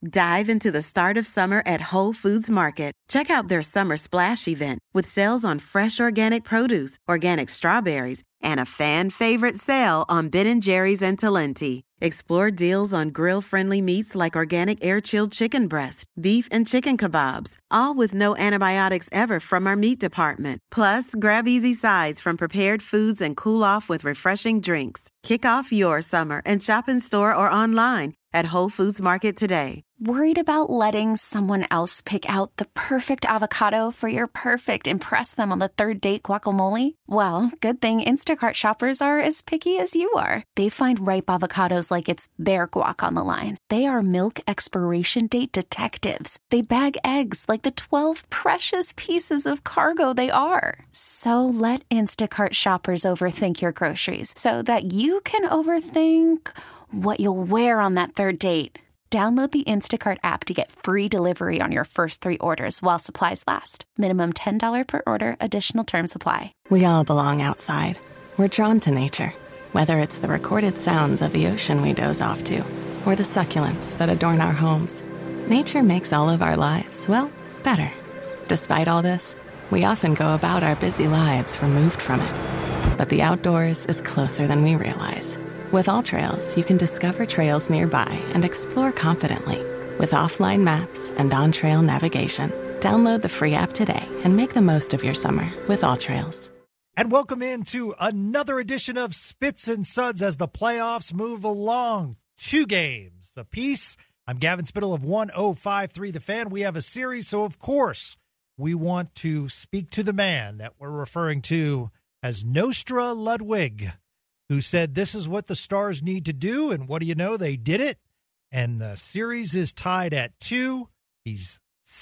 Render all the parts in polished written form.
Dive into the start of summer at Whole Foods Market. Check out their Summer Splash event with sales on fresh organic produce, organic strawberries, and a fan-favorite sale on Ben & Jerry's and Talenti. Explore deals on grill-friendly meats like organic air-chilled chicken breast, beef and chicken kebabs, all with no antibiotics ever from our meat department. Plus, grab easy sides from prepared foods and cool off with refreshing drinks. Kick off your summer and shop in store or online at Whole Foods Market today. Worried about letting someone else pick out the perfect avocado for your perfect impress them on the third date guacamole? Well, good thing Instacart shoppers are as picky as you are. They find ripe avocados like it's their guac on the line. They are milk expiration date detectives. They bag eggs like the 12 precious pieces of cargo they are. So let Instacart shoppers overthink your groceries so that you can overthink what you'll wear on that third date. Download the Instacart app to get free delivery on your first 3 orders while supplies last. Minimum $10 per order. Additional terms apply. We all belong outside. We're drawn to nature, whether it's the recorded sounds of the ocean we doze off to, or the succulents that adorn our homes. Nature makes all of our lives, well, better. Despite all this, we often go about our busy lives removed from it. But the outdoors is closer than we realize. With AllTrails, you can discover trails nearby and explore confidently. With offline maps and on-trail navigation, download the free app today and make the most of your summer with AllTrails. And welcome into another edition of Spits and Suds as the playoffs move along. 2 games apiece. I'm Gavin Spittle of 105.3 The Fan. We have a series, so of course we want to speak to the man that we're referring to as Nostra Ludwig, who said this is what the Stars need to do, and what do you know, they did it. And the series is tied at 2. He's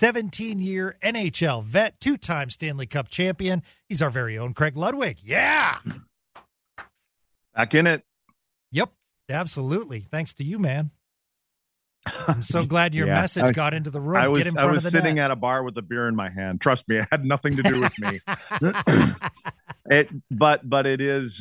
17-year NHL vet, 2-time Stanley Cup champion. He's our very own Craig Ludwig. Yeah! Back in it. Yep, absolutely. Thanks to you, man. I'm so glad your message got into the room. I Get in front was of the sitting net. at a bar with a beer in my hand. Trust me, it had nothing to do with me. But it is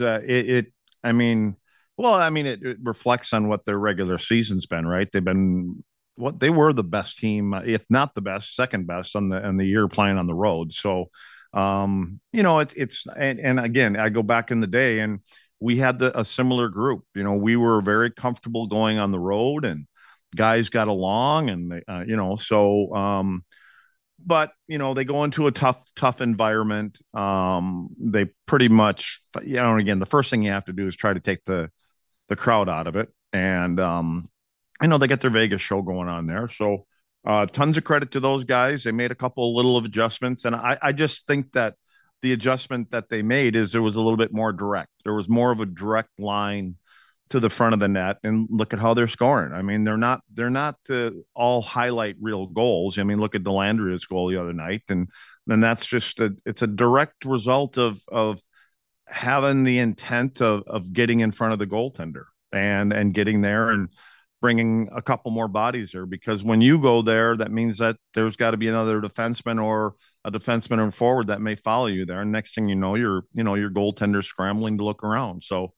it reflects on what their regular season's been, right? They were the best team, if not the best, second best on the year playing on the road. So, it's again, I go back in the day and we had a similar group. We were very comfortable going on the road and guys got along and but they go into a tough environment. They pretty much, again, the first thing you have to do is try to take the crowd out of it. And, they get their Vegas show going on there. So tons of credit to those guys. They made a couple of little adjustments. And I just think that the adjustment that they made is there was a little bit more direct. There was more of a direct line to the front of the net, and look at how they're scoring. I mean, they're not all highlight reel goals. I mean, look at Delandria's goal the other night, and then that's just it's a direct result of having the intent of getting in front of the goaltender and getting there and bringing a couple more bodies there, because when you go there, that means that there's got to be another defenseman or a defenseman and forward that may follow you there. And next thing you know, your goaltender scrambling to look around. So,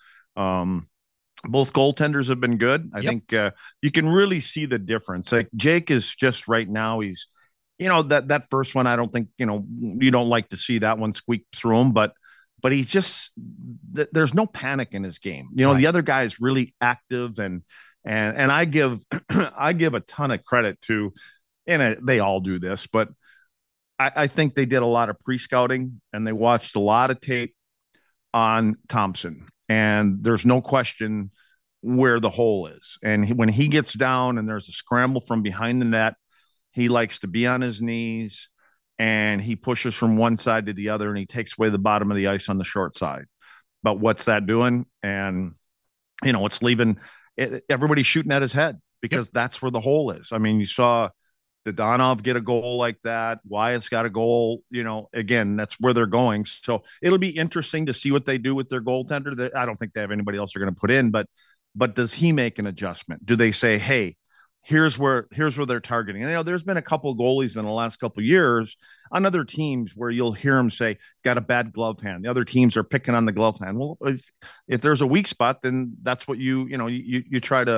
both goaltenders have been good. I think you can really see the difference. Like Jake is just right now, he's, that first one, I don't think, you don't like to see that one squeak through him, but he just, there's no panic in his game. Right. The other guy is really active and I give, I give a ton of credit to, and they all do this, but I think they did a lot of pre-scouting and they watched a lot of tape on Thompson. And there's no question where the hole is. And when he gets down and there's a scramble from behind the net, he likes to be on his knees and he pushes from one side to the other and he takes away the bottom of the ice on the short side. But what's that doing? And, it's leaving everybody shooting at his head because that's where the hole is. I mean, you saw Dodonov get a goal like that. Wyatt's got a goal, again, that's where they're going. So it'll be interesting to see what they do with their goaltender. I don't think they have anybody else they're going to put in, but does he make an adjustment? Do they say, hey, here's where they're targeting? And, there's been a couple of goalies in the last couple of years on other teams where you'll hear them say, he's got a bad glove hand. The other teams are picking on the glove hand. Well, if there's a weak spot, then that's what you try to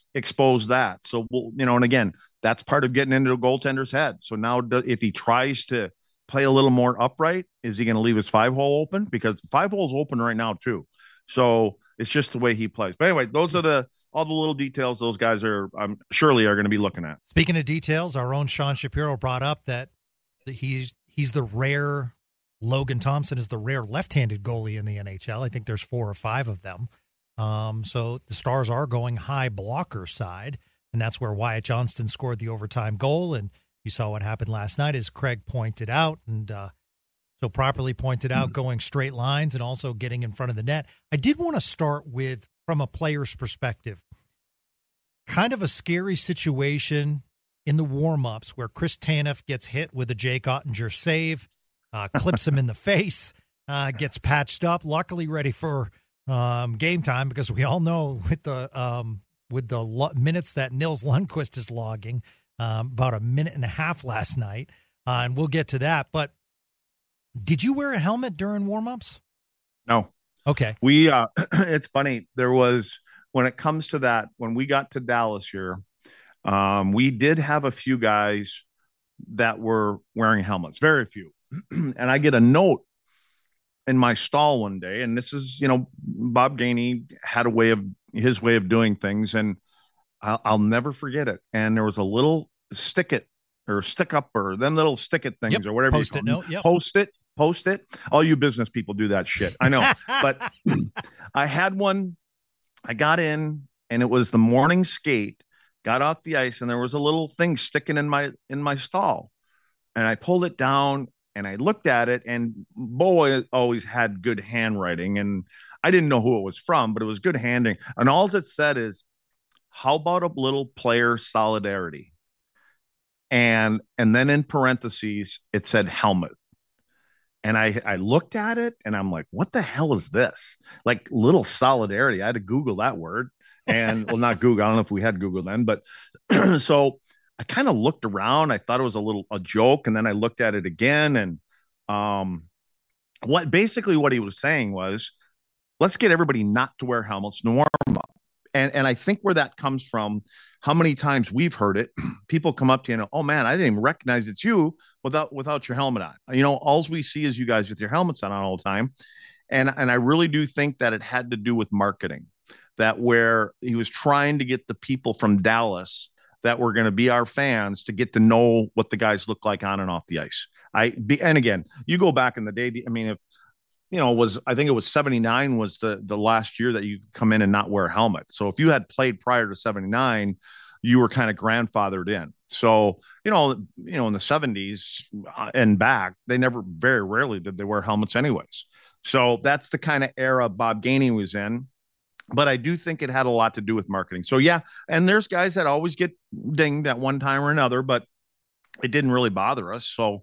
expose that. So, and again, that's part of getting into a goaltender's head. So now if he tries to play a little more upright, is he going to leave his 5-hole open? Because the 5-hole's open right now too. So it's just the way he plays. But anyway, those are all the little details those guys are surely are going to be looking at. Speaking of details, our own Sean Shapiro brought up that he's the rare, Logan Thompson is the rare left-handed goalie in the NHL. I think there's 4 or 5 of them. So the Stars are going high blocker side, and that's where Wyatt Johnston scored the overtime goal. And you saw what happened last night, as Craig pointed out, and so properly pointed out, going straight lines and also getting in front of the net. I did want to start with, from a player's perspective, kind of a scary situation in the warm-ups where Chris Tanev gets hit with a Jake Ottinger save, clips him in the face, gets patched up, luckily ready for game time, because we all know with the minutes that Nils Lundqvist is logging, about a minute and a half last night, and we'll get to that. But did you wear a helmet during warm-ups? No. Okay. We it's funny. There was, when it comes to that, when we got to Dallas here, we did have a few guys that were wearing helmets, very few. And I get a note in my stall one day, and this is, Bob Gainey had his way of doing things, and I'll never forget it. And there was a little stick up, or them little stick it things, or whatever. Post-it note. Yep. Post it. All you business people do that shit. I know. But I had one. I got in, and it was the morning skate, got off the ice, and there was a little thing sticking in my stall. And I pulled it down, and I looked at it, and Bo always had good handwriting, and I didn't know who it was from, but it was good handing. And all it said is, how about a little player solidarity? And then in parentheses, it said helmet. And I looked at it, and I'm like, what the hell is this? Like, little solidarity. I had to Google that word. And, well, not Google. I don't know if we had Google then, but so I kind of looked around. I thought it was a joke. And then I looked at it again. And what he was saying was, let's get everybody not to wear helmets in the warm up. And I think where that comes from, how many times we've heard it, people come up to you and, oh man, I didn't even recognize it's you without your helmet on. All we see is you guys with your helmets on all the time. And I really do think that it had to do with marketing, that where he was trying to get the people from Dallas that were going to be our fans to get to know what the guys look like on and off the ice. And again, you go back in the day, I think it was 79 was the last year that you come in and not wear a helmet. So if you had played prior to 79, you were kind of grandfathered in. So, in the 70s and back, very rarely did they wear helmets anyways. So that's the kind of era Bob Gainey was in. But I do think it had a lot to do with marketing. So yeah, and there's guys that always get dinged at one time or another, but it didn't really bother us. So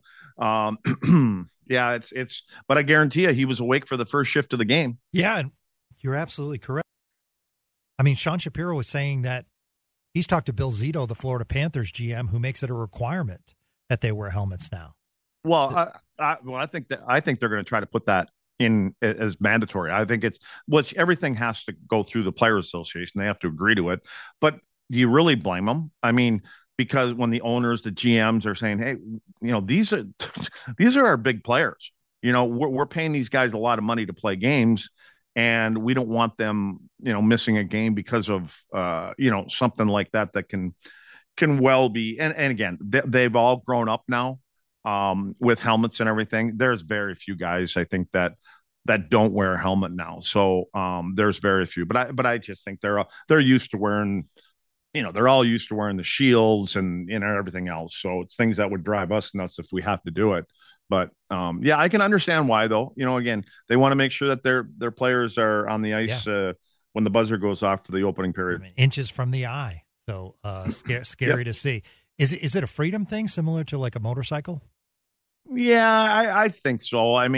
yeah, but I guarantee you he was awake for the first shift of the game. Yeah, and you're absolutely correct. I mean, Sean Shapiro was saying that he's talked to Bill Zito, the Florida Panthers GM, who makes it a requirement that they wear helmets now. Well, I think they're going to try to put that in as mandatory. I think everything has to go through the Players Association. They have to agree to it. But do you really blame them? I mean, because when the owners, the GMs are saying, hey, these are our big players. We're paying these guys a lot of money to play games, and we don't want them, missing a game because of, something like that can well be. And again, they've all grown up now with helmets and everything. There's very few guys, I think, that don't wear a helmet now. So there's very few, but I just think they're used to wearing. They're all used to wearing the shields and everything else. So it's things that would drive us nuts if we have to do it. But yeah, I can understand why though. Again, they want to make sure that their players are on the ice when the buzzer goes off for the opening period. Inches from the eye. So scary to see. Is it a freedom thing similar to like a motorcycle? Yeah, I think so. I mean,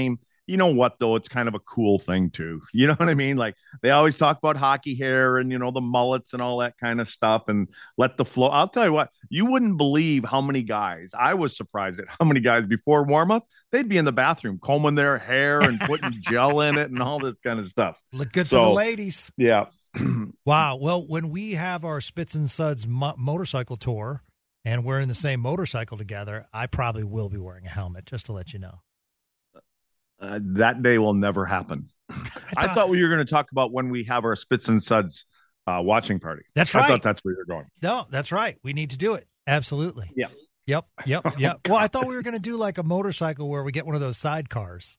you know what, though? It's kind of a cool thing too. You know what I mean? Like they always talk about hockey hair and, the mullets and all that kind of stuff and let the flow. I'll tell you what, you wouldn't believe how many guys, I was surprised at how many guys before warm up, they'd be in the bathroom combing their hair and putting gel in it and all this kind of stuff. Look good for the ladies. Yeah. Wow. Well, when we have our Spits and Suds motorcycle tour and we're in the same motorcycle together, I probably will be wearing a helmet, just to let you know. That day will never happen. I thought we were going to talk about when we have our Spits and Suds watching party. That's right. I thought that's where you're going. No, that's right. We need to do it. Absolutely. Yeah. Yep. Well, I thought we were going to do like a motorcycle where we get one of those sidecars.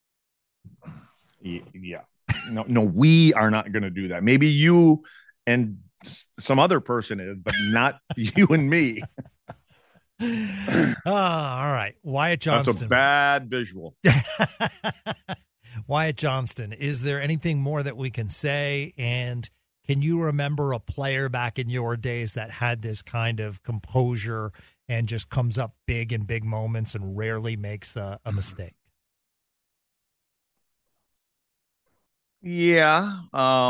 Yeah. No, we are not going to do that. Maybe you and some other person is, but not you and me. All right. Wyatt Johnston. That's a bad visual. Wyatt Johnston, is there anything more that we can say? And can you remember a player back in your days that had this kind of composure and just comes up big in big moments and rarely makes a mistake? Yeah.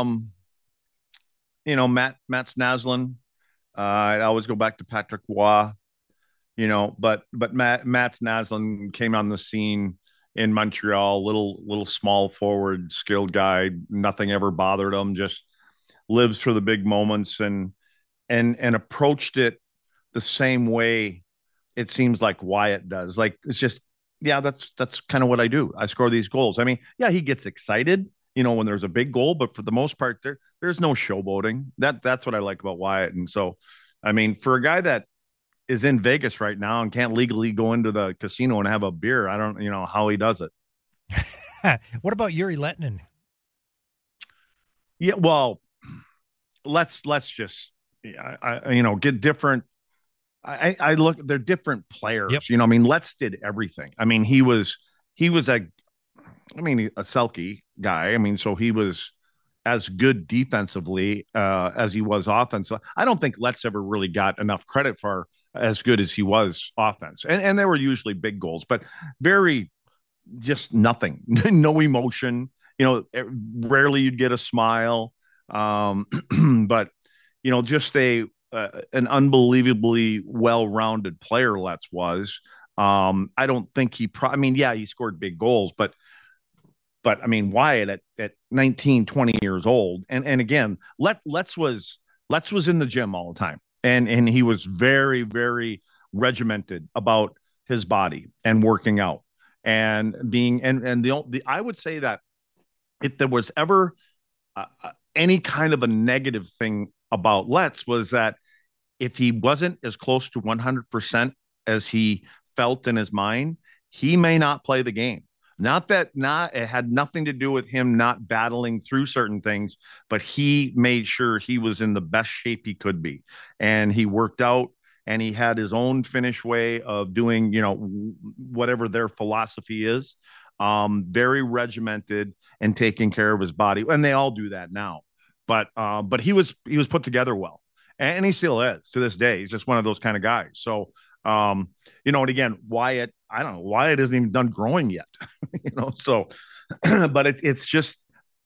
Matt Snaslin. I always go back to Patrick Waugh. But Matt Snaslin came on the scene in Montreal, little small forward, skilled guy. Nothing ever bothered him. Just lives for the big moments and approached it the same way it seems like Wyatt does. Like it's just, yeah, that's kind of what I do. I score these goals. I mean, yeah, he gets excited, when there's a big goal, but for the most part, there's no showboating. That's what I like about Wyatt. And so, I mean, for a guy that is in Vegas right now and can't legally go into the casino and have a beer, I don't, how he does it. What about Yuri Lettinen? Yeah, well, let's just, get different. I look, they're different players. Yep. I mean, Letts did everything. I mean, he was a Selke guy. I mean, so he was as good defensively as he was offensive. I don't think Letts ever really got enough credit for as good as he was offense. And they were usually big goals, but very just nothing, no emotion. Rarely you'd get a smile. But, just an unbelievably well-rounded player Letts was. I don't think he he scored big goals, but I mean, Wyatt at 19, 20 years old. And again, Letts was in the gym all the time. And he was very, very regimented about his body and working out and being, and I would say that if there was ever any kind of a negative thing about Letts was that if he wasn't as close to 100% as he felt in his mind, he may not play the game. It had nothing to do with him not battling through certain things, but he made sure he was in the best shape he could be. And he worked out and he had his own Finnish way of doing, whatever their philosophy is, very regimented and taking care of his body. And they all do that now, but he was put together well, and he still is to this day. He's just one of those kind of guys. So, and again, Wyatt isn't even done growing yet, so, but it's just,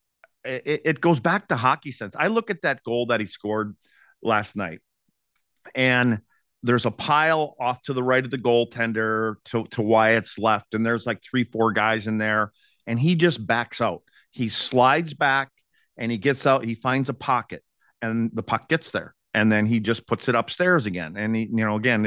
it goes back to hockey sense. I look at that goal that he scored last night and there's a pile off to the right of the goaltender to Wyatt's left. And there's like 3-4 guys in there and he just backs out. He slides back and he gets out, he finds a pocket and the puck gets there. And then he just puts it upstairs again. And he, again,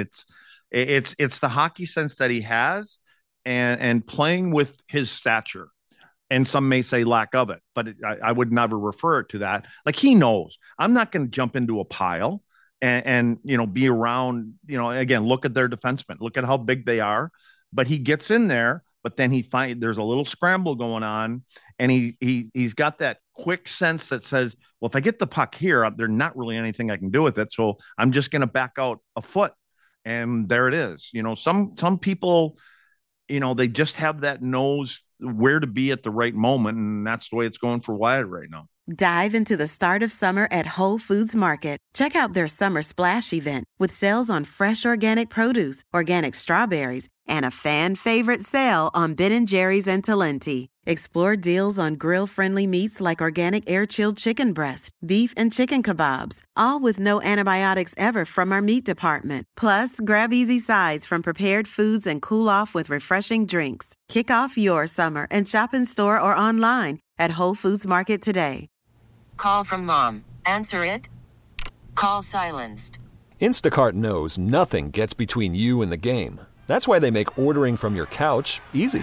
it's the hockey sense that he has and playing with his stature. And some may say lack of it, but I would never refer it to that. Like he knows I'm not going to jump into a pile and be around, again, look at their defensemen, look at how big they are, but he gets in there, but then there's a little scramble going on and he's got that quick sense that says, well, if I get the puck here, there's not really anything I can do with it. So I'm just going to back out a foot. And there it is. Some people, they just have that knows where to be at the right moment. And that's the way it's going for Wyatt right now. Dive into the start of summer at Whole Foods Market. Check out their Summer Splash event with sales on fresh organic produce, organic strawberries, and a fan favorite sale on Ben & Jerry's and Talenti. Explore deals on grill-friendly meats like organic air-chilled chicken breast, beef and chicken kebabs, all with no antibiotics ever from our meat department. Plus, grab easy sides from prepared foods and cool off with refreshing drinks. Kick off your summer and shop in store or online at Whole Foods Market today. Call from mom. Answer it. Call silenced. Instacart knows nothing gets between you and the game. That's why they make ordering from your couch easy.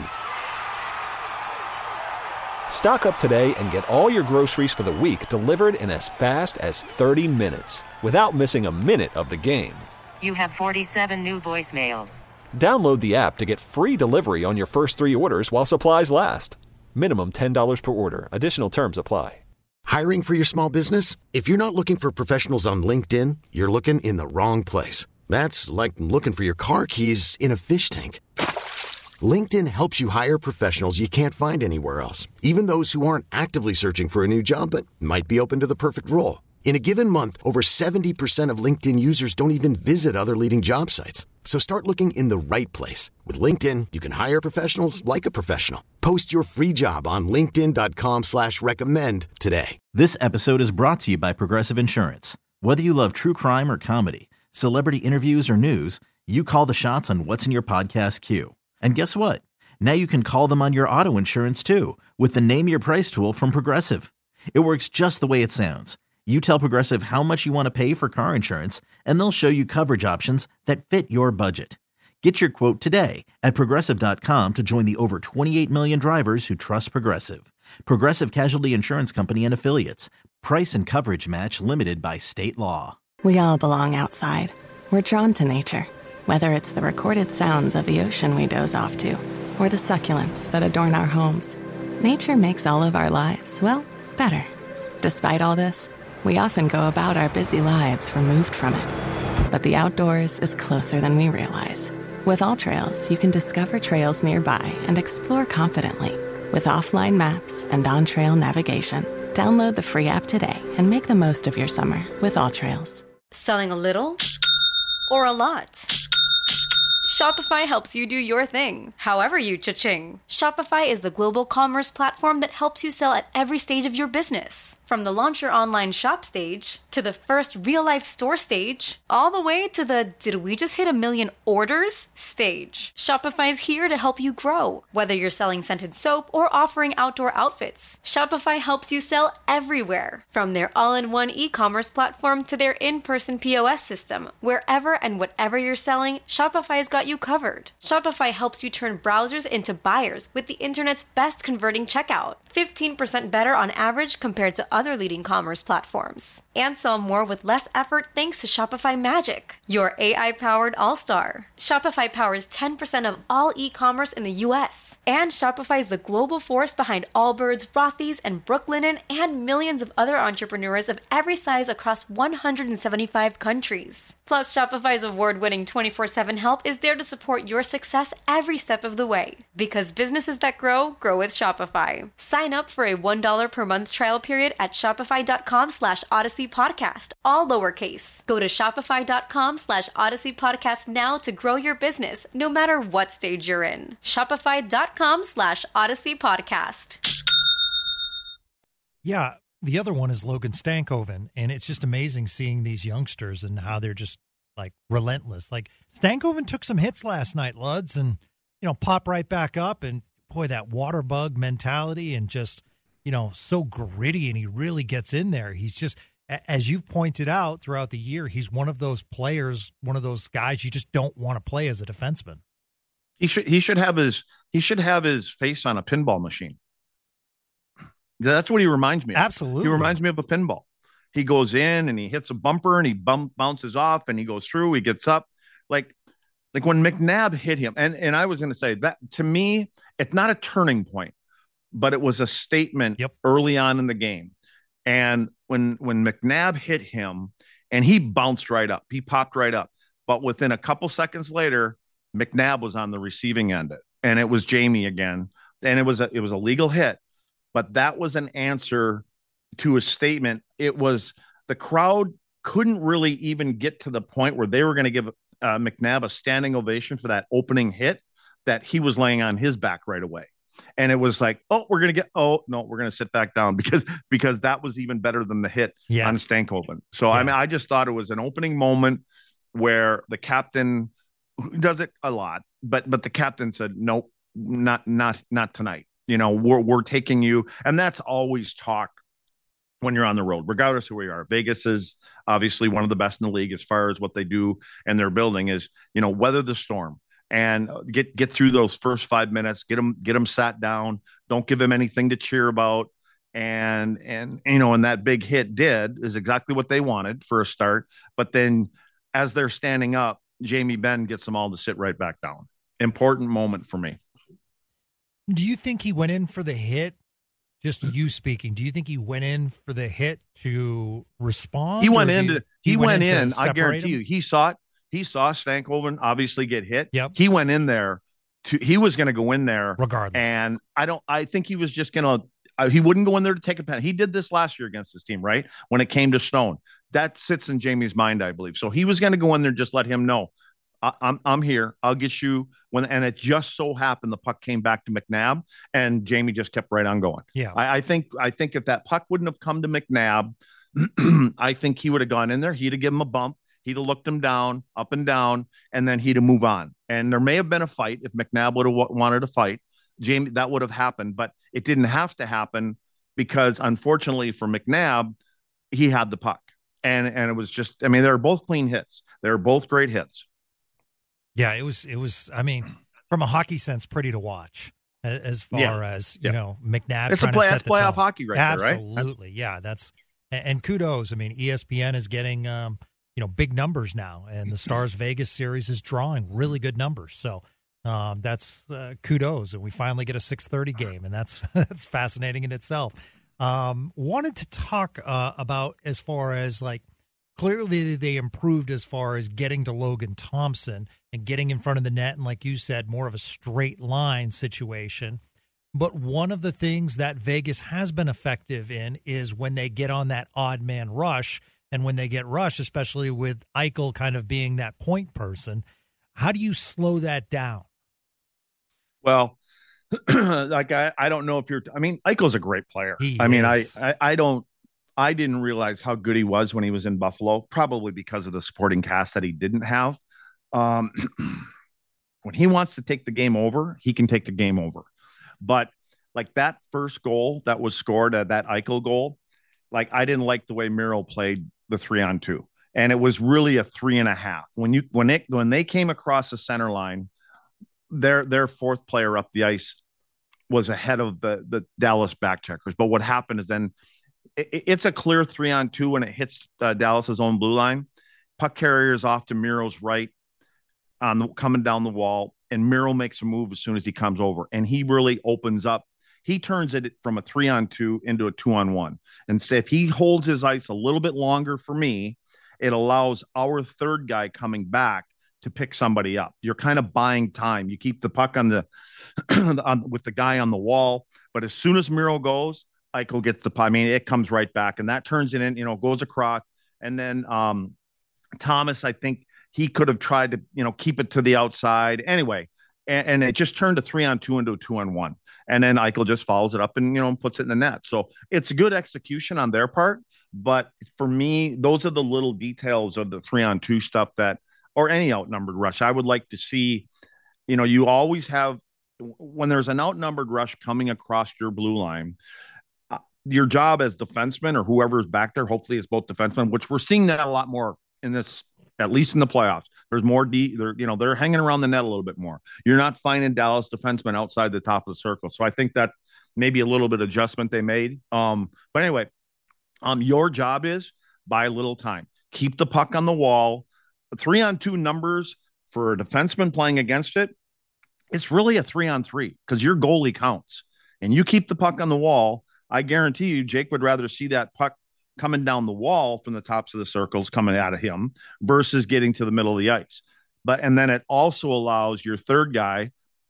Stock up today and get all your groceries for the week delivered in as fast as 30 minutes without missing a minute of the game. You have 47 new voicemails. Download the app to get free delivery on your first 3 orders while supplies last. Minimum $10 per order. Additional terms apply. Hiring for your small business? If you're not looking for professionals on LinkedIn, you're looking in the wrong place. That's like looking for your car keys in a fish tank. LinkedIn helps you hire professionals you can't find anywhere else, even those who aren't actively searching for a new job but might be open to the perfect role. In a given month, over 70% of LinkedIn users don't even visit other leading job sites. So start looking in the right place. With LinkedIn, you can hire professionals like a professional. Post your free job on linkedin.com/recommend today. This episode is brought to you by Progressive Insurance. Whether you love true crime or comedy, celebrity interviews or news, you call the shots on what's in your podcast queue. And guess what? Now you can call them on your auto insurance too with the Name Your Price tool from Progressive. It works just the way it sounds. You tell Progressive how much you want to pay for car insurance, and they'll show you coverage options that fit your budget. Get your quote today at Progressive.com to join the over 28 million drivers who trust Progressive. Progressive Casualty Insurance Company and Affiliates. Price and coverage match limited by state law. We all belong outside. We're drawn to nature, whether it's the recorded sounds of the ocean we doze off to, or the succulents that adorn our homes. Nature makes all of our lives, well, better. Despite all this, we often go about our busy lives removed from it. But the outdoors is closer than we realize. With AllTrails, you can discover trails nearby and explore confidently. With offline maps and on-trail navigation, download the free app today and make the most of your summer with AllTrails. Selling a little or a lot? Shopify helps you do your thing, however you cha-ching. Shopify is the global commerce platform that helps you sell at every stage of your business. From the launch your online shop stage, to the first real-life store stage, all the way to the did we just hit 1 million orders stage. Shopify's here to help you grow. Whether you're selling scented soap or offering outdoor outfits, Shopify helps you sell everywhere. From their all-in-one e-commerce platform to their in-person POS system, wherever and whatever you're selling, Shopify's got you covered. Shopify helps you turn browsers into buyers with the internet's best converting checkout. 15% better on average compared to other leading commerce platforms. And sell more with less effort thanks to Shopify Magic, your AI-powered all-star. Shopify powers 10% of all e-commerce in the US. And Shopify is the global force behind Allbirds, Rothy's, and Brooklinen, and millions of other entrepreneurs of every size across 175 countries. Plus, Shopify's award-winning 24/7 help is there to support your success every step of the way. Because businesses that grow, grow with Shopify. Sign up for a $1 per month trial period at shopify.com/Odyssey Podcast, all lowercase. Go to shopify.com/Odyssey Podcast now to grow your business, no matter what stage you're in. Shopify.com/Odyssey Podcast. Yeah, the other one is Logan Stankoven, and it's just amazing seeing these youngsters and how they're just like relentless. Like Stankoven took some hits last night, Luds, and pop right back up. And boy, that water bug mentality and just so gritty, and he really gets in there. He's just, as you've pointed out throughout the year, he's one of those players, one of those guys you just don't want to play as a defenseman. He should have his face on a pinball machine. That's what he reminds me of. Absolutely. He reminds me of a pinball. He goes in and he hits a bumper and he bounces off and he goes through, he gets up. Like when McNabb hit him, and I was going to say that, to me, it's not a turning point, but it was a statement early on in the game. And when McNabb hit him and he bounced right up, he popped right up. But within a couple seconds later, McNabb was on the receiving end, and it was Jamie again. And it was a legal hit, but that was an answer to a statement. It was the crowd couldn't really even get to the point where they were going to give McNabb a standing ovation for that opening hit, that he was laying on his back right away. And it was like, we're going to sit back down because that was even better than the hit on Stankoven. So, I mean, I just thought it was an opening moment where the captain does it a lot, but the captain said, nope, not tonight. You know, we're taking you. And that's always talk when you're on the road, regardless of where you are. Vegas is obviously one of the best in the league as far as what they do and their building is, you know, weather the storm and get through those first 5 minutes, get them sat down. Don't give them anything to cheer about. And, you know, and that big hit is exactly what they wanted for a start. But then as they're standing up, Jamie Benn gets them all to sit right back down. Important moment for me. Do you think he went in for the hit? Just you speaking, do you think he went in for the hit to respond? He went in. I guarantee you, he saw it. He saw Stankoven obviously get hit. Yep. He went in there he was going to go in there regardless. And I think he was just going to, he wouldn't go in there to take a penalty. He did this last year against his team, right? When it came to Stone, that sits in Jamie's mind, I believe. So he was going to go in there, just let him know, I'm here. I'll get you and it just so happened the puck came back to McNabb and Jamie just kept right on going. Yeah. I think if that puck wouldn't have come to McNabb, I think he would have gone in there. He'd have given him a bump. He'd have looked him down, up and down, and then he'd have moved on. And there may have been a fight if McNabb would have wanted to fight. Jamie, that would have happened, but it didn't have to happen because unfortunately for McNabb, he had the puck. And it was just, I mean, they were both clean hits. They were both great hits. Yeah, it was, I mean, from a hockey sense, pretty to watch as far as, you know, McNabb. It's that's playoff hockey right there, right? Absolutely. Yeah. And kudos. I mean, ESPN is getting, big numbers now, and the Stars Vegas series is drawing really good numbers. So that's kudos. And we finally get a 6:30 game, and that's fascinating in itself. Wanted to talk about as far as clearly they improved as far as getting to Logan Thompson and getting in front of the net. And like you said, more of a straight line situation. But one of the things that Vegas has been effective in is when they get on that odd man rush. And when they get rushed, especially with Eichel kind of being that point person, how do you slow that down? Well, I don't know if Eichel's a great player. I didn't realize how good he was when he was in Buffalo, probably because of the supporting cast that he didn't have. When he wants to take the game over, he can take the game over. But that first goal that was scored at that Eichel goal, I didn't like the way Miro played the 3-on-2, and it was really a 3.5. When they came across the center line, their fourth player up the ice was ahead of the Dallas back checkers. But what happened is then it's a clear 3-on-2 when it hits Dallas's own blue line. Puck carrier is off to Miro's right coming down the wall, and Miro makes a move as soon as he comes over, and he really opens up. He turns it from a 3-on-2 into a 2-on-1. And so if he holds his ice a little bit longer for me, it allows our third guy coming back to pick somebody up. You're kind of buying time. You keep the puck on with the guy on the wall. But as soon as Miro goes, Eichel gets the puck. I mean, it comes right back, and that turns it in, goes across. And then Thomas, I think he could have tried to, keep it to the outside. Anyway, and it just turned a 3-on-2 into a 2-on-1. And then Eichel just follows it up and, puts it in the net. So it's good execution on their part. But for me, those are the little details of the 3-on-2 stuff or any outnumbered rush. I would like to see, you always have, when there's an outnumbered rush coming across your blue line, your job as defenseman or whoever's back there, hopefully it's both defensemen, which we're seeing that a lot more in this, at least in the playoffs. There's more they're hanging around the net a little bit more. You're not finding Dallas defensemen outside the top of the circle. So I think that maybe a little bit of adjustment they made. But anyway, your job is buy a little time. Keep the puck on the wall. The 3-on-2 numbers for a defenseman playing against it, it's really a 3-on-3 because your goalie counts. And you keep the puck on the wall, I guarantee you Jake would rather see that puck coming down the wall from the tops of the circles coming out of him versus getting to the middle of the ice. And then it also allows your third guy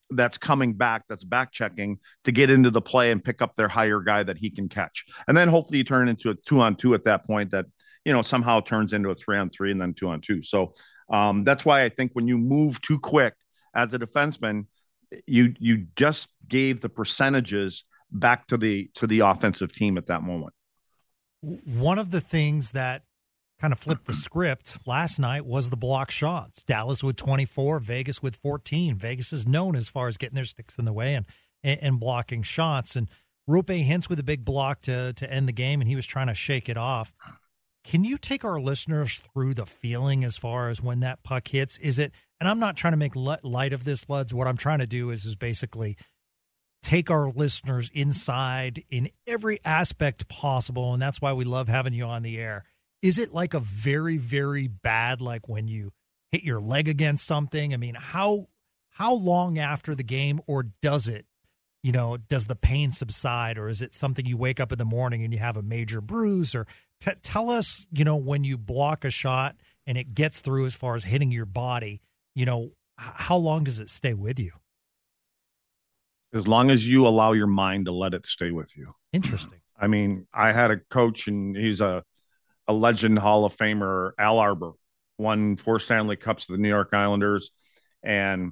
that's coming back, that's back checking to get into the play and pick up their higher guy that he can catch. And then hopefully you turn it into a 2-on-2 at that point that, somehow turns into a 3-on-3 and then 2-on-2. So that's why I think when you move too quick as a defenseman, you just gave the percentages back to the offensive team at that moment. One of the things that kind of flipped the script last night was the block shots. Dallas with 24, Vegas with 14. Vegas is known as far as getting their sticks in the way and blocking shots. And Roope Hintz with a big block to end the game, and he was trying to shake it off. Can you take our listeners through the feeling as far as when that puck hits? Is it, and I'm not trying to make light of this, Luds. What I'm trying to do is basically take our listeners inside in every aspect possible, and that's why we love having you on the air. Is it like a very, very bad, like when you hit your leg against something? I mean, how long after the game, or does it, does the pain subside, or is it something you wake up in the morning and you have a major bruise? Or tell us, when you block a shot and it gets through as far as hitting your body, how long does it stay with you? As long as you allow your mind to let it stay with you. Interesting. I mean, I had a coach, and he's a legend Hall of Famer, Al Arbor, won 4 Stanley Cups with the New York Islanders. And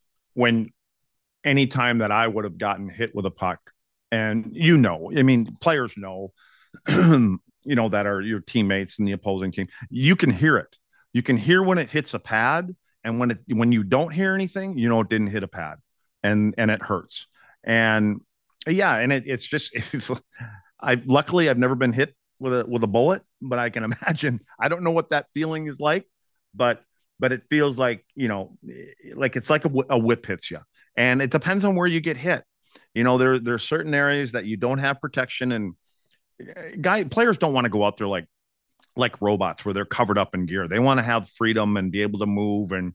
any time that I would have gotten hit with a puck, and players know, that are your teammates in the opposing team, you can hear it. You can hear when it hits a pad, and when you don't hear anything, it didn't hit a pad, and it hurts. And yeah, and luckily I've never been hit with a bullet, but I can imagine. I don't know what that feeling is like, but it feels like, like it's like a whip hits you, and it depends on where you get hit. There's certain areas that you don't have protection, and players don't want to go out there like robots where they're covered up in gear. They want to have freedom and be able to move. And,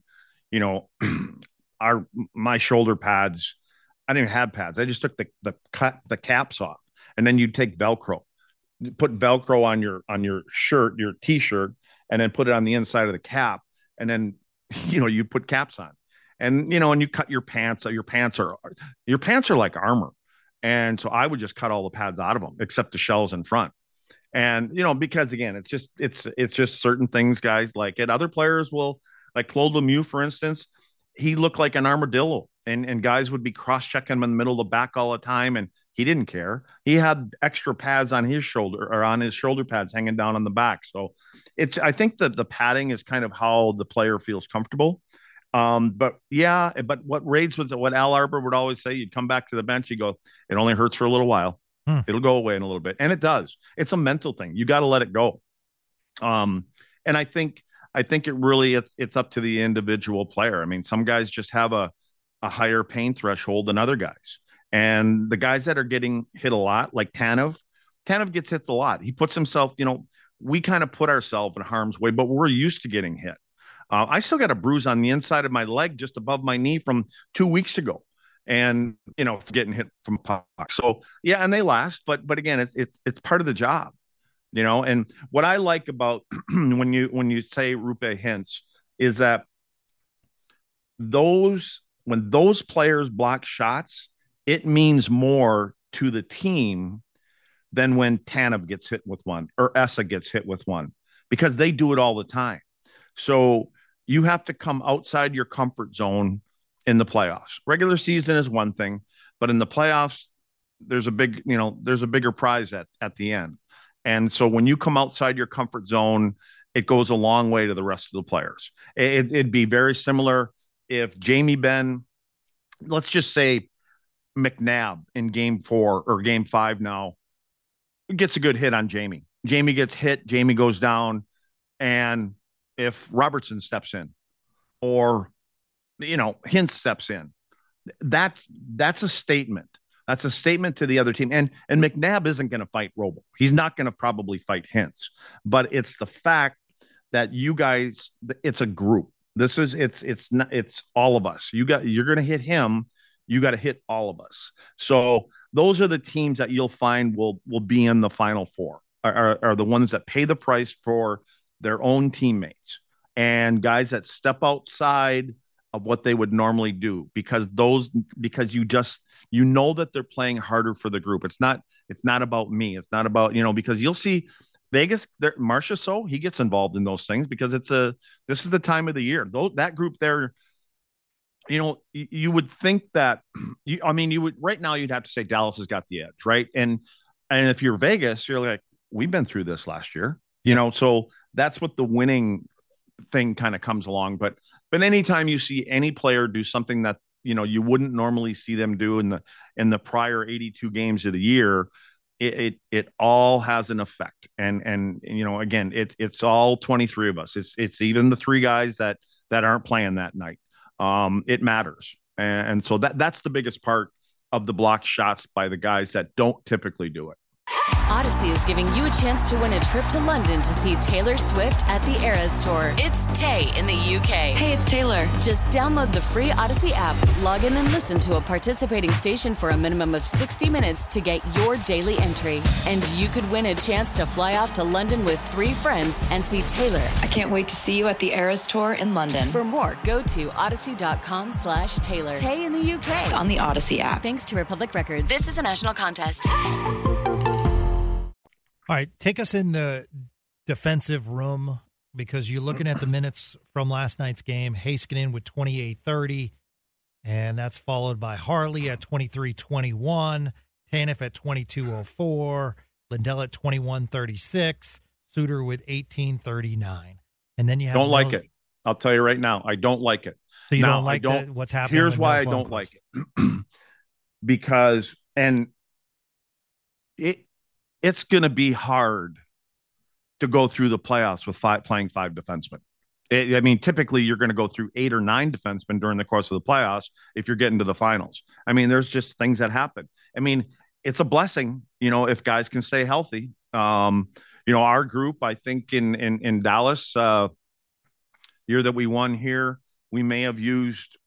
my shoulder pads, I didn't have pads. I just took the caps off, and then you take Velcro. Put Velcro on your shirt, your t-shirt, and then put it on the inside of the cap. And then, you put caps on, and, and you cut your pants. Your pants are like armor. And so I would just cut all the pads out of them, except the shells in front. And, because again, it's just certain things guys like it. Other players will, like Claude Lemieux, for instance, he looked like an armadillo, and guys would be cross-checking him in the middle of the back all the time, and he didn't care. He had extra pads on his shoulder, or on his shoulder pads hanging down on the back. So I think that the padding is kind of how the player feels comfortable. But what Al Arbor would always say, you'd come back to the bench, you go, it only hurts for a little while. It'll go away in a little bit. And it does. It's a mental thing. You got to let it go. And I think it really, it's up to the individual player. I mean, some guys just have a higher pain threshold than other guys. And the guys that are getting hit a lot, like Tanev gets hit a lot. He puts himself, we kind of put ourselves in harm's way, but we're used to getting hit. I still got a bruise on the inside of my leg just above my knee from 2 weeks ago, and getting hit from a puck. So yeah, and they last, but again, it's part of the job, And what I like about when you say Roope Hintz is that when those players block shots, it means more to the team than when Tanev gets hit with one or Esa gets hit with one, because they do it all the time. So you have to come outside your comfort zone in the playoffs. Regular season is one thing, but in the playoffs, there's a bigger prize at the end. And so when you come outside your comfort zone, it goes a long way to the rest of the players. It'd be very similar if Jamie Benn, let's just say McNabb in game 4 or game 5 now, gets a good hit on Jamie. Jamie gets hit, Jamie goes down, and if Robertson steps in or, Hintz steps in, that's a statement. That's a statement to the other team. And McNabb isn't going to fight Robo. He's not going to probably fight Hintz, but it's the fact that you guys, it's a group. It's all of us. You're going to hit him. You got to hit all of us. So those are the teams that you'll find will be in the Final Four, are the ones that pay the price for their own teammates, and guys that step outside of what they would normally do, because you know that they're playing harder for the group. It's not about me. It's not about, because you'll see Vegas, Marcia, so he gets involved in those things because this is the time of the year. That group there, you would think that you would right now, you'd have to say Dallas has got the edge, right? And if you're Vegas, you're like, we've been through this last year, so that's what the winning thing kind of comes along. But anytime you see any player do something that, you wouldn't normally see them do in the prior 82 games of the year, it all has an effect. And again, it's all 23 of us. It's even the 3 guys that aren't playing that night. It matters. And so that's the biggest part of the blocked shots by the guys that don't typically do it. Odyssey is giving you a chance to win a trip to London to see Taylor Swift at the Eras Tour. It's Tay in the UK. Hey, it's Taylor. Just download the free Odyssey app, log in and listen to a participating station for a minimum of 60 minutes to get your daily entry. And you could win a chance to fly off to London with 3 friends and see Taylor. I can't wait to see you at the Eras Tour in London. For more, go to odyssey.com/Taylor. Tay in the UK. It's on the Odyssey app. Thanks to Republic Records. This is a national contest. All right, take us in the defensive room, because you're looking at the minutes from last night's game. Heiskanen with 28:30, and that's followed by Harley at 23:21, Tanev at 22:04, Lindell at 21:36, Suter with 18:39. And then you have don't like it. I'll tell you right now, I don't like it. So you don't like what's happening? Here's why I don't like it. Because it's going to be hard to go through the playoffs with playing 5 defensemen. Typically you're going to go through 8 or 9 defensemen during the course of the playoffs if you're getting to the finals. There's just things that happen. It's a blessing, if guys can stay healthy. Our group, I think in Dallas, year that we won here, we may have used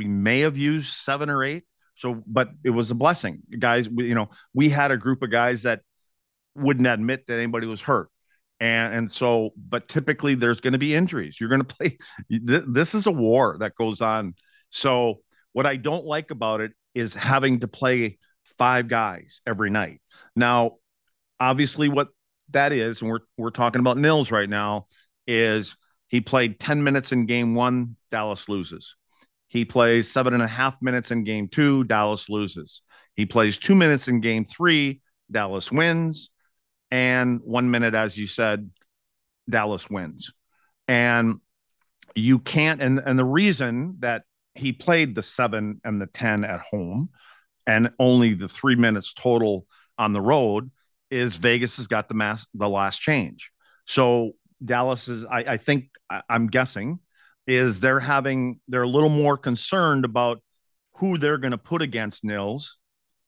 7 or 8. So, but it was a blessing, guys. We had a group of guys that wouldn't admit that anybody was hurt. And so, but typically there's going to be injuries. You're going to play. This is a war that goes on. So what I don't like about it is having to play 5 guys every night. Now, obviously what that is, and we're talking about Nils right now, is he played 10 minutes in game 1, Dallas loses. He plays 7.5 minutes in game 2, Dallas loses. He plays 2 minutes in game 3, Dallas wins. And 1 minute, as you said, Dallas wins. And you can't, and the reason that he played the 7 and the 10 at home and only the 3 minutes total on the road is Vegas has got the last change. So Dallas is, I'm guessing, is they're a little more concerned about who they're going to put against Nils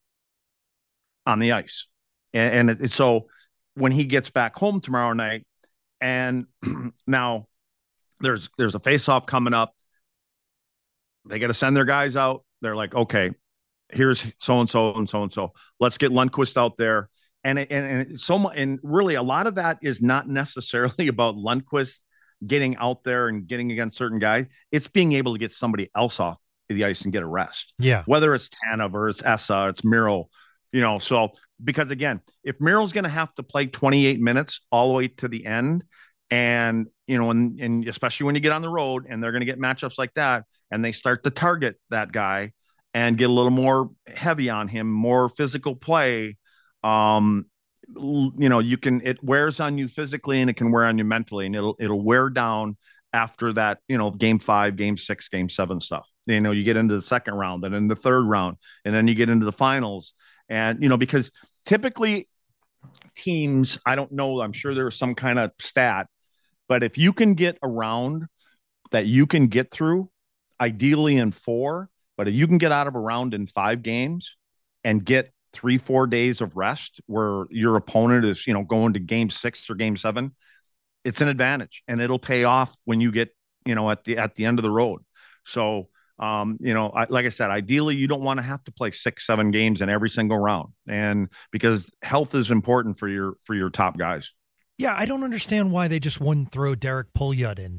on the ice. And so when he gets back home tomorrow night, and now there's a face-off coming up, they got to send their guys out. They're like, okay, here's so-and-so and so-and-so. Let's get Lundqvist out there. And really a lot of that is not necessarily about Lundqvist getting out there and getting against certain guys. It's being able to get somebody else off the ice and get a rest. Yeah. Whether it's Tanev or it's Essa, it's Miro, so because again, if Miro's going to have to play 28 minutes all the way to the end, and and especially when you get on the road and they're going to get matchups like that, and they start to target that guy and get a little more heavy on him, more physical play, it wears on you physically and it can wear on you mentally, and it'll wear down after that, game 5, game 6, game 7 stuff. You get into the second round and then the third round, and then you get into the finals. And, because typically teams, I don't know, I'm sure there's some kind of stat, but if you can get a round that you can get through, ideally in 4, but if you can get out of a round in 5 games and get 3-4 days of rest where your opponent is, going to game 6 or game 7, it's an advantage, and it'll pay off when you get, at the end of the road. So, like I said, ideally you don't want to have to play 6-7 games in every single round, and because health is important for your top guys. Yeah. I don't understand why they just wouldn't throw Derek Pouliot in then.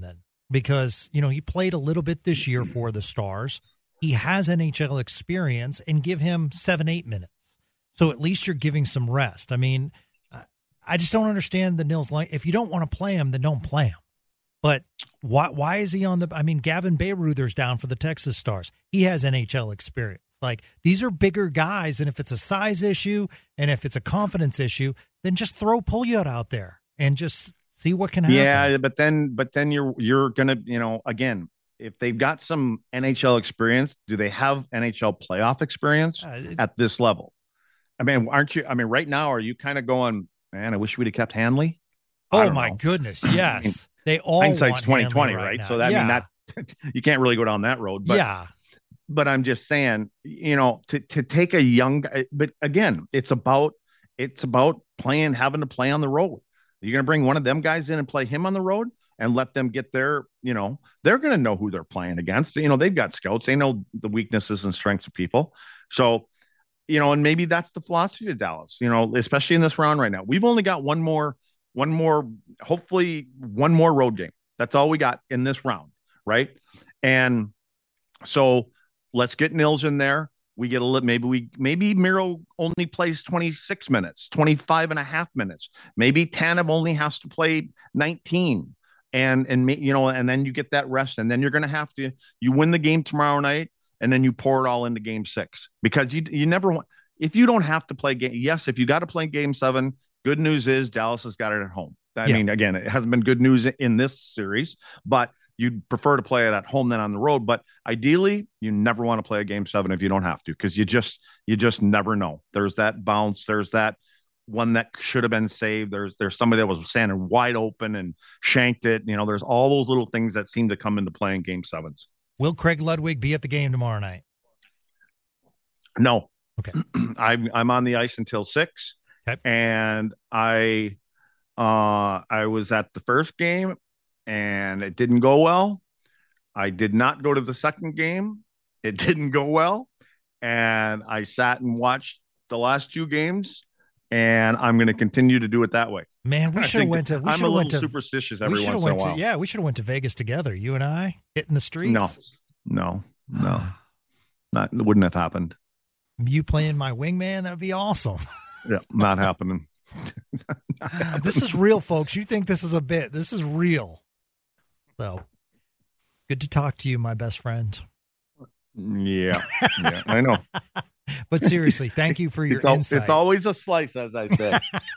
because, he played a little bit this year for the Stars. He has NHL experience, and give him 7-8 minutes. So at least you're giving some rest. I mean, I just don't understand the Nils. If you don't want to play him, then don't play him. But why is he on the? I mean, Gavin Bayreuther's down for the Texas Stars. He has NHL experience. Like, these are bigger guys, and if it's a size issue and if it's a confidence issue, then just throw Pouliot out there and just see what can happen. Yeah, but then you're gonna, again, if they've got some NHL experience, do they have NHL playoff experience at this level? I mean, aren't you? I mean, right now, are you kind of going, man, I wish we'd have kept Hanley? Oh my goodness, yes. I mean, they all hindsight's 2020, right? now. So that, I mean, that you can't really go down that road. But yeah. But I'm just saying, to take a young guy, but again, it's about having to play on the road. You're going to bring one of them guys in and play him on the road and let them get their, they're going to know who they're playing against. They've got scouts. They know the weaknesses and strengths of people. So, and maybe that's the philosophy of Dallas, especially in this round right now. We've only got hopefully one more road game. That's all we got in this round. Right. And so let's get Nils in there. We get maybe Miro only plays 26 minutes, 25 and a half minutes. Maybe Tanev only has to play 19 and then you get that rest. And then you're going to have to, you win the game tomorrow night and then you pour it all into game 6 because you never want, if you don't have to play game. Yes. If you got to play game 7, good news is Dallas has got it at home. I mean, again, it hasn't been good news in this series, but you'd prefer to play it at home than on the road. But ideally, you never want to play a game 7 if you don't have to, because you just never know. There's that bounce. There's that one that should have been saved. There's somebody that was standing wide open and shanked it. There's all those little things that seem to come into play in game 7s. Will Craig Ludwig be at the game tomorrow night? No. Okay. I'm on the ice until 6. Okay. And I was at the first game and it didn't go well. I did not go to the second game. It didn't go well. And I sat and watched the last 2 games, and I'm going to continue to do it that way. Man, we should have went to. I'm a little superstitious every once in a while. Yeah, we should have went to Vegas together. You and I hitting the streets. No, it wouldn't have happened. You playing my wingman? That would be awesome. Yeah, not happening. This is real, folks. You think this is a bit? This is real. So good to talk to you, my best friend. Yeah, I know. But seriously, thank you for your insight. It's always a slice, as I say.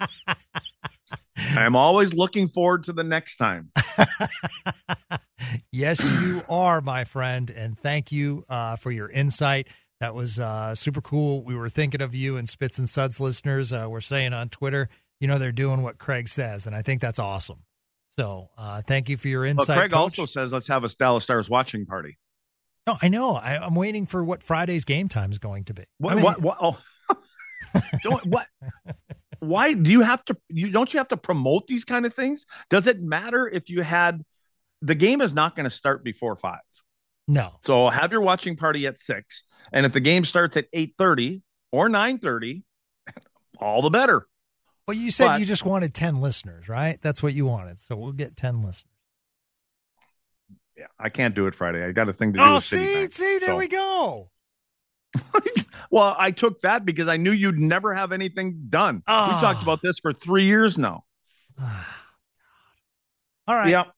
I'm always looking forward to the next time. Yes, you are, my friend. And thank you for your insight. That was super cool. We were thinking of you, and Spits and Suds listeners were saying on Twitter, they're doing what Craig says. And I think that's awesome. So thank you for your insight. Well, Craig Coach. also says, let's have a Dallas Stars watching party. No, I know. I'm waiting for what Friday's game time is going to be. What? Oh. What? Why do you have to? Don't you have to promote these kind of things? Does it matter if you had the game is not going to start before 5? No. So have your watching party at 6, and if the game starts at 8:30 or 9:30, all the better. Well, you said you just wanted 10 listeners, right? That's what you wanted. So we'll get 10 listeners. Yeah, I can't do it Friday. I got a thing to do with Citibank. See, there we go. Well, I took that because I knew you'd never have anything done. Oh. We talked about this for 3 years now. All right. Yep.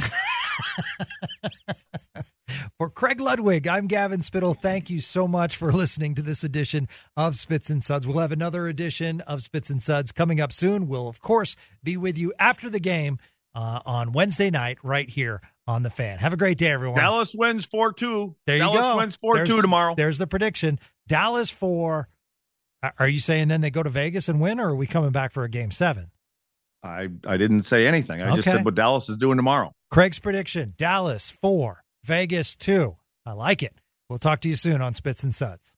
For Craig Ludwig, I'm Gavin Spittle. Thank you so much for listening to this edition of Spits and Suds. We'll have another edition of Spits and Suds coming up soon. We'll, of course, be with you after the game on Wednesday night right here on The Fan. Have a great day, everyone. Dallas wins 4-2. There you go. Dallas wins 4-2 tomorrow. There's the prediction. Dallas 4. Are you saying then they go to Vegas and win, or are we coming back for a game 7? I didn't say anything. I just said what Dallas is doing tomorrow. Craig's prediction, Dallas 4, Vegas 2. I like it. We'll talk to you soon on Spits and Suds.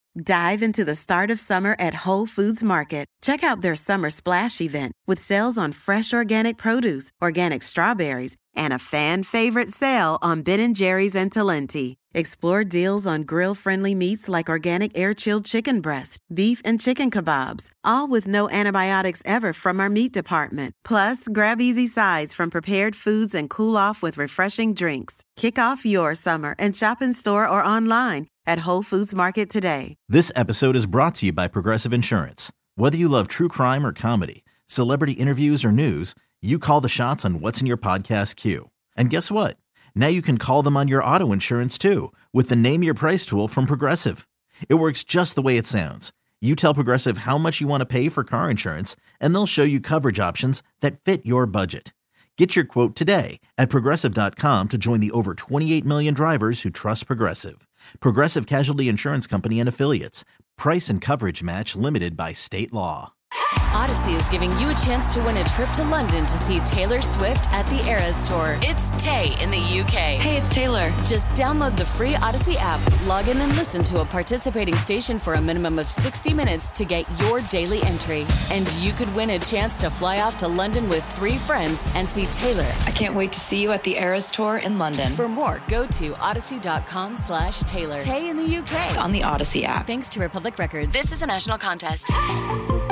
Dive into the start of summer at Whole Foods Market. Check out their Summer Splash event with sales on fresh organic produce, organic strawberries, and a fan-favorite sale on Ben & Jerry's and Talenti. Explore deals on grill-friendly meats like organic air-chilled chicken breast, beef and chicken kebabs, all with no antibiotics ever from our meat department. Plus, grab easy sides from prepared foods and cool off with refreshing drinks. Kick off your summer and shop in store or online at Whole Foods Market today. This episode is brought to you by Progressive Insurance. Whether you love true crime or comedy, celebrity interviews or news, you call the shots on what's in your podcast queue. And guess what? Now you can call them on your auto insurance too with the Name Your Price tool from Progressive. It works just the way it sounds. You tell Progressive how much you want to pay for car insurance, and they'll show you coverage options that fit your budget. Get your quote today at Progressive.com to join the over 28 million drivers who trust Progressive. Progressive Casualty Insurance Company and Affiliates. Price and coverage match limited by state law. Odyssey is giving you a chance to win a trip to London to see Taylor Swift at the Eras Tour. It's Tay in the UK. Hey, it's Taylor. Just download the free Odyssey app, log in and listen to a participating station for a minimum of 60 minutes to get your daily entry. And you could win a chance to fly off to London with 3 friends and see Taylor. I can't wait to see you at the Eras Tour in London. For more, go to odyssey.com/Taylor. Tay in the UK. It's on the Odyssey app. Thanks to Republic Records. This is a national contest.